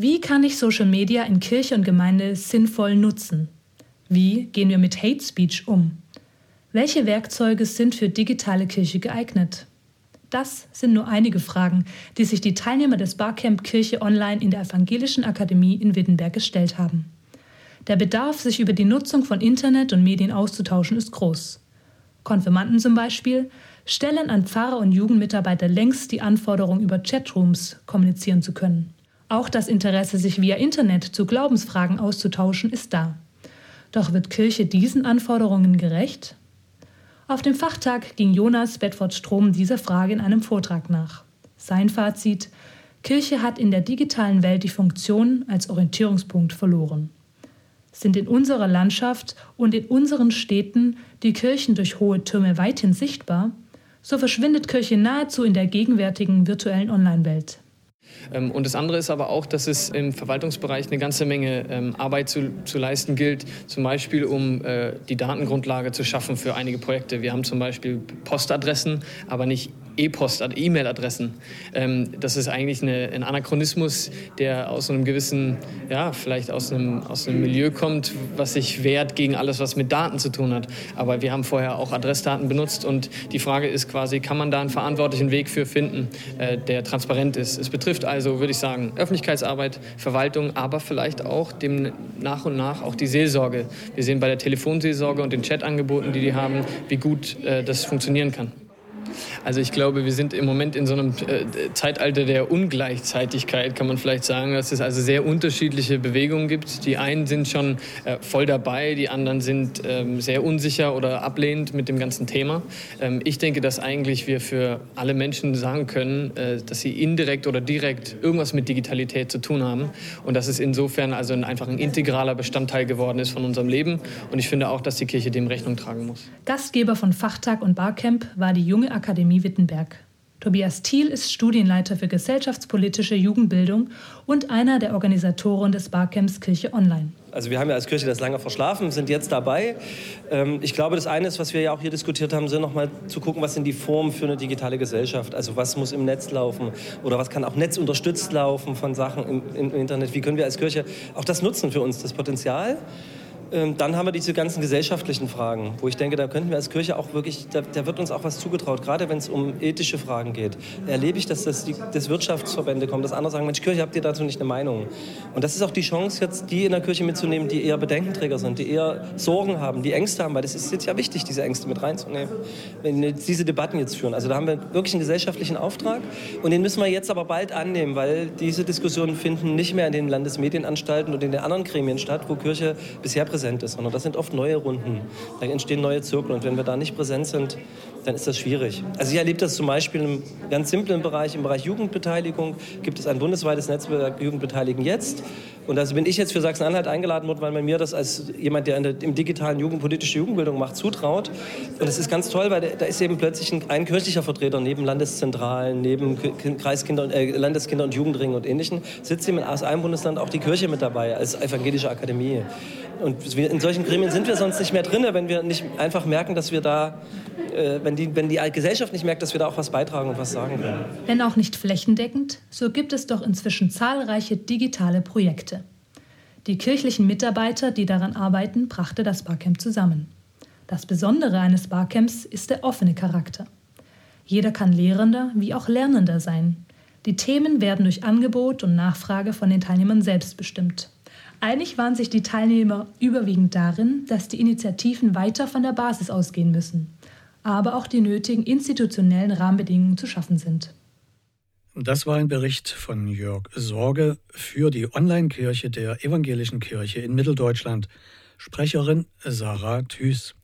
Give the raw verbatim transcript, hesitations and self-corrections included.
Wie kann ich Social Media in Kirche und Gemeinde sinnvoll nutzen? Wie gehen wir mit Hate Speech um? Welche Werkzeuge sind für digitale Kirche geeignet? Das sind nur einige Fragen, die sich die Teilnehmer des Barcamp Kirche Online in der Evangelischen Akademie in Wittenberg gestellt haben. Der Bedarf, sich über die Nutzung von Internet und Medien auszutauschen, ist groß. Konfirmanden zum Beispiel stellen an Pfarrer und Jugendmitarbeiter längst die Anforderung, über Chatrooms kommunizieren zu können. Auch das Interesse, sich via Internet zu Glaubensfragen auszutauschen, ist da. Doch wird Kirche diesen Anforderungen gerecht? Auf dem Fachtag ging Jonas Bedford-Strom dieser Frage in einem Vortrag nach. Sein Fazit: Kirche hat in der digitalen Welt die Funktion als Orientierungspunkt verloren. Sind in unserer Landschaft und in unseren Städten die Kirchen durch hohe Türme weithin sichtbar, so verschwindet Kirche nahezu in der gegenwärtigen virtuellen Online-Welt. Und das andere ist aber auch, dass es im Verwaltungsbereich eine ganze Menge ähm, Arbeit zu, zu leisten gilt, zum Beispiel um äh, die Datengrundlage zu schaffen für einige Projekte. Wir haben zum Beispiel Postadressen, aber nicht E-Post, E-Mail-Adressen. Ähm, das ist eigentlich eine, ein Anachronismus, der aus einem gewissen, ja, vielleicht aus einem, aus einem Milieu kommt, was sich wehrt gegen alles, was mit Daten zu tun hat. Aber wir haben vorher auch Adressdaten benutzt und die Frage ist quasi, kann man da einen verantwortlichen Weg für finden, äh, der transparent ist. Es betrifft also, würde ich sagen, Öffentlichkeitsarbeit, Verwaltung, aber vielleicht auch dem nach und nach auch die Seelsorge. Wir sehen bei der Telefonseelsorge und den Chatangeboten, die die haben, wie gut äh, das funktionieren kann. Also ich glaube, wir sind im Moment in so einem äh, Zeitalter der Ungleichzeitigkeit, kann man vielleicht sagen, dass es also sehr unterschiedliche Bewegungen gibt. Die einen sind schon äh, voll dabei, die anderen sind ähm, sehr unsicher oder ablehnend mit dem ganzen Thema. Ähm, ich denke, dass eigentlich wir für alle Menschen sagen können, äh, dass sie indirekt oder direkt irgendwas mit Digitalität zu tun haben und dass es insofern also ein, einfach ein integraler Bestandteil geworden ist von unserem Leben. Und ich finde auch, dass die Kirche dem Rechnung tragen muss. Gastgeber von Fachtag und Barcamp war die Junge Akademie Wittenberg. Tobias Thiel ist Studienleiter für gesellschaftspolitische Jugendbildung und einer der Organisatoren des Barcamps Kirche Online. Also wir haben ja als Kirche das lange verschlafen, sind jetzt dabei. Ich glaube, das eine ist, was wir ja auch hier diskutiert haben, sind nochmal zu gucken, was sind die Formen für eine digitale Gesellschaft. Also was muss im Netz laufen oder was kann auch netzunterstützt laufen von Sachen im, im Internet. Wie können wir als Kirche auch das nutzen für uns, das Potenzial? Dann haben wir diese ganzen gesellschaftlichen Fragen, wo ich denke, da könnten wir als Kirche auch wirklich, da, da wird uns auch was zugetraut, gerade wenn es um ethische Fragen geht. Erlebe ich, dass das die dass Wirtschaftsverbände kommen, dass andere sagen, Mensch, Kirche, habt ihr dazu nicht eine Meinung? Und das ist auch die Chance, jetzt die in der Kirche mitzunehmen, die eher Bedenkenträger sind, die eher Sorgen haben, die Ängste haben, weil das ist jetzt ja wichtig, diese Ängste mit reinzunehmen, wenn wir diese Debatten jetzt führen. Also da haben wir wirklich einen gesellschaftlichen Auftrag und den müssen wir jetzt aber bald annehmen, weil diese Diskussionen finden nicht mehr in den Landesmedienanstalten und in den anderen Gremien statt, wo Kirche bisher präsent ist, sondern das sind oft neue Runden. Da entstehen neue Zirkel und wenn wir da nicht präsent sind, dann ist das schwierig. Also ich erlebe das zum Beispiel im ganz simplen Bereich, im Bereich Jugendbeteiligung gibt es ein bundesweites Netzwerk Jugendbeteiligen jetzt. Und da bin ich jetzt für Sachsen-Anhalt eingeladen worden, weil man mir das als jemand, der in der, im digitalen Jugend politische Jugendbildung macht, zutraut. Und das ist ganz toll, weil da ist eben plötzlich ein, ein kirchlicher Vertreter neben Landeszentralen, neben Kreiskinder, äh, Landeskinder- und Jugendringen und Ähnlichen, sitzt eben aus einem Bundesland auch die Kirche mit dabei als evangelische Akademie. Und wir, in solchen Gremien sind wir sonst nicht mehr drin, wenn wir nicht einfach merken, dass wir da, äh, wenn, die, wenn die Gesellschaft nicht merkt, dass wir da auch was beitragen und was sagen können. Wenn auch nicht flächendeckend, so gibt es doch inzwischen zahlreiche digitale Projekte. Die kirchlichen Mitarbeiter, die daran arbeiten, brachte das Barcamp zusammen. Das Besondere eines Barcamps ist der offene Charakter. Jeder kann Lehrender wie auch Lernender sein. Die Themen werden durch Angebot und Nachfrage von den Teilnehmern selbst bestimmt. Einig waren sich die Teilnehmer überwiegend darin, dass die Initiativen weiter von der Basis ausgehen müssen, aber auch die nötigen institutionellen Rahmenbedingungen zu schaffen sind. Das war ein Bericht von Jörg Sorge für die Online-Kirche der Evangelischen Kirche in Mitteldeutschland. Sprecherin Sarah Thüß.